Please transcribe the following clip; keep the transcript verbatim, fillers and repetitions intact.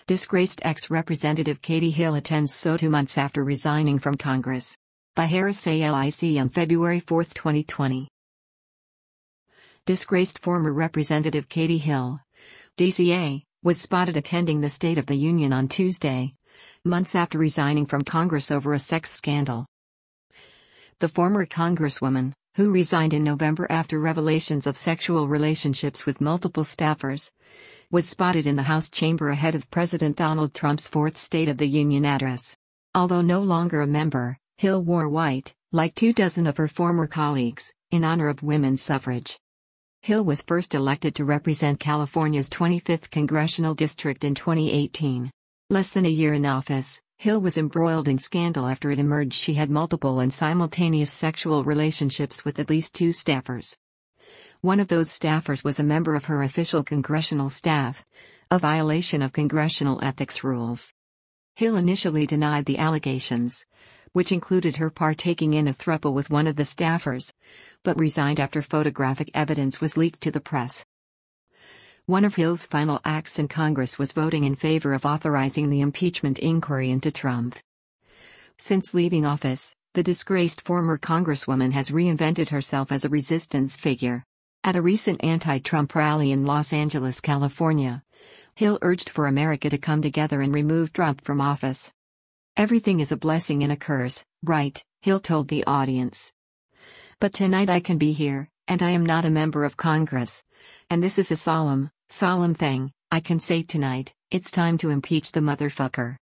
Disgraced ex-representative Katie Hill attends S O two months after resigning from Congress. By Harris A L I C on February fourth, twenty twenty. Disgraced former Representative Katie Hill, D C A, was spotted attending the State of the Union on Tuesday, months after resigning from Congress over a sex scandal. The former Congresswoman, who resigned in November after revelations of sexual relationships with multiple staffers, was spotted in the House chamber ahead of President Donald Trump's fourth State of the Union address. Although no longer a member, Hill wore white, like two dozen of her former colleagues, in honor of women's suffrage. Hill was first elected to represent California's twenty-fifth congressional district in twenty eighteen. Less than a year in office, Hill was embroiled in scandal after it emerged she had multiple and simultaneous sexual relationships with at least two staffers. One of those staffers was a member of her official congressional staff, a violation of congressional ethics rules. Hill initially denied the allegations, which included her partaking in a throuple with one of the staffers, but resigned after photographic evidence was leaked to the press. One of Hill's final acts in Congress was voting in favor of authorizing the impeachment inquiry into Trump. Since leaving office, the disgraced former Congresswoman has reinvented herself as a resistance figure. At a recent anti-Trump rally in Los Angeles, California, Hill urged for America to come together and remove Trump from office. "Everything is a blessing and a curse, right?" Hill told the audience. "But tonight I can be here, and I am not a member of Congress. And this is a solemn, solemn thing I can say tonight. It's time to impeach the motherfucker."